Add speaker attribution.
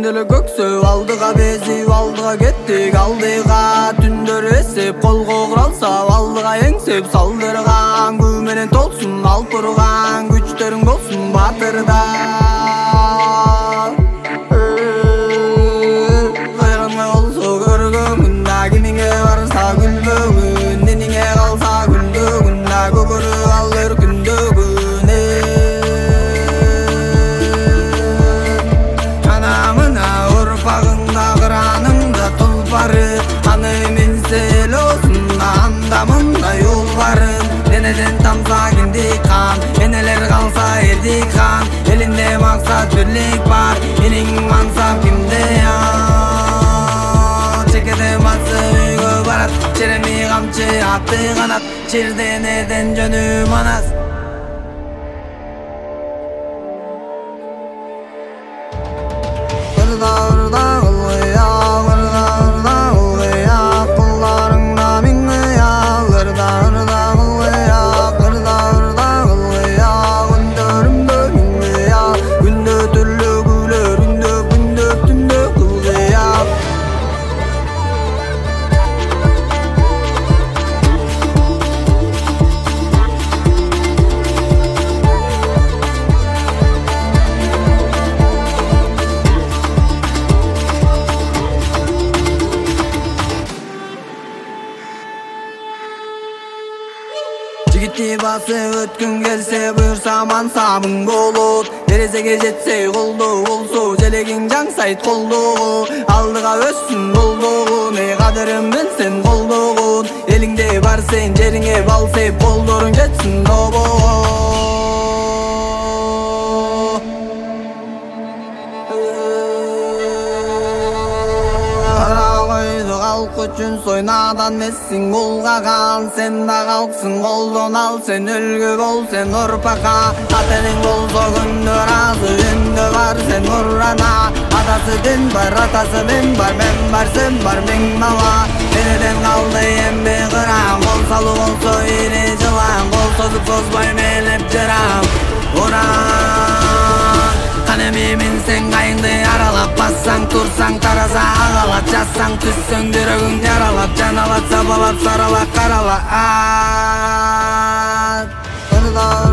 Speaker 1: эле көксөп алдыга безип алдыга кеттик алдыга түндөр эсеп колго куралса алдыга эңсеп салдырган күн менен толсун алпырган күчтөрүң болсун батырда кайрылмай болсо көргөнгүн да кимиңе барса күлбөгүн нениңе калса күлдөгүн да көгөрүп ал өркүндөгүн анамына урпагыңда кыраныңда тулпары аны минсе эле болсун анда мында юл барын денеден тамса киндик кан энелер калса эрдик кан элинде максат бирлик бар менин мансап кимде чекеде басы үйгө барат череми камчы аты канат чирденеден жөнү манас ырда ырда кылгыя ырда ырда кылгыя кулдарыңда миң ыял ырда ырда кылгыя ырда ырда кылгыя күндөрүмдө миң ыял күндө түрлө күлөрүндө күндө түндө кылгыя жигитти басып өткүн келсе буюрса мансабың болот терезеге жетсе колдоо болсо желегиң жаңсайт колдогу алдыга өссүн болдогун кадырын билсен колдогун элиңде бар сен жериңе бал сеп колдоруң жетсин добого Халк үчүн сойнадан мессиң булгаган сен да калксың колдон ал сен үлгү бол сен урпакка атең болсо күндө разы үндө бар сен урана атасы дин бар атасы мен бар сен бар миң бала энеден калды эмби кырам кол салуу болсо ири жылан кол созуп созбой мелеп жарам Канеми минсең кайыңды аралап бассаң турсаң тараза агалап жазсаң түссөң жүрөгүң жаралап жаналат сабалап саралап карала